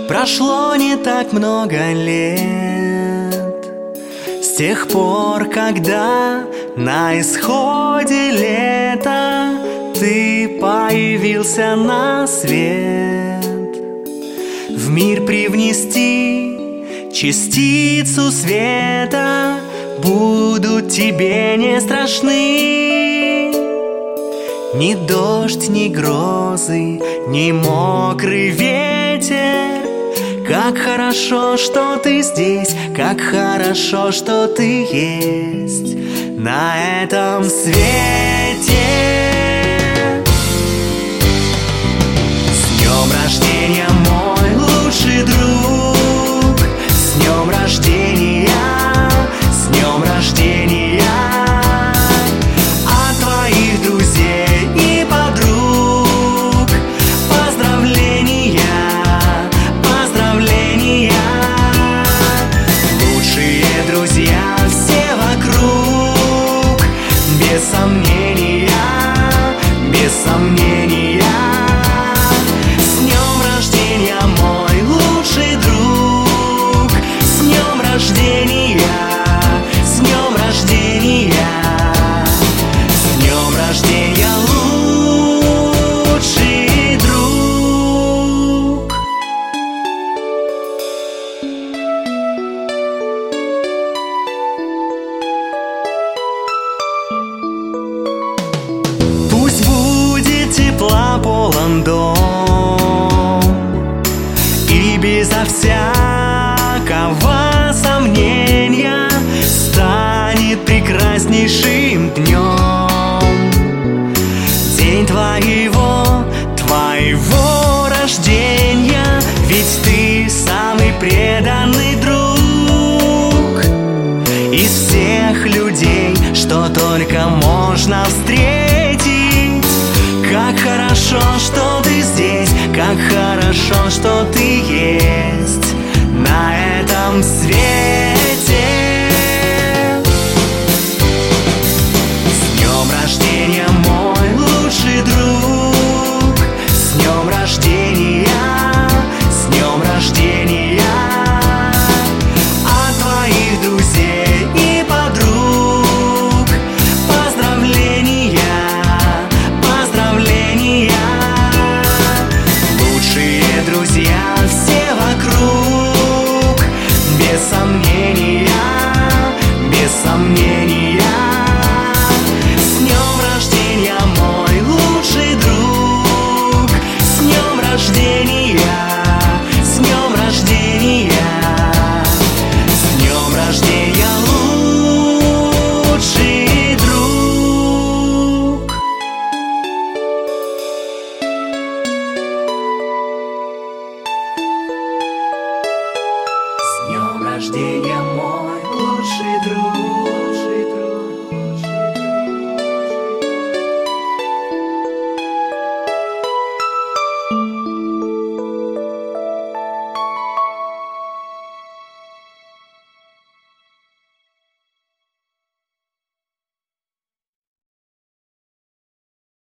Прошло не так много лет с тех пор, когда на исходе лета ты появился на свет. В мир привнести частицу света будут тебе не страшны ни дождь, ни грозы, ни мокрый ветер. Как хорошо, что ты здесь, как хорошо, что ты есть на этом свете. С днем рождения, мой лучший друг! С днем рождения, с днем рождения! От твоих друзей и подруг поздравления, поздравления! Лучшие друзья все вокруг, без сомнения, без сомнения. С днем рождения, мой лучший друг! С днем рождения, с днем рождения! С днем рождения, лучший друг! Пусть будет тепла полон дом, и безо всякого сомнения станет прекраснейшим днем день твоего рождения. Ведь ты самый преданный друг из всех людей, что только можно встретить. Как хорошо, что ты здесь, как хорошо, что ты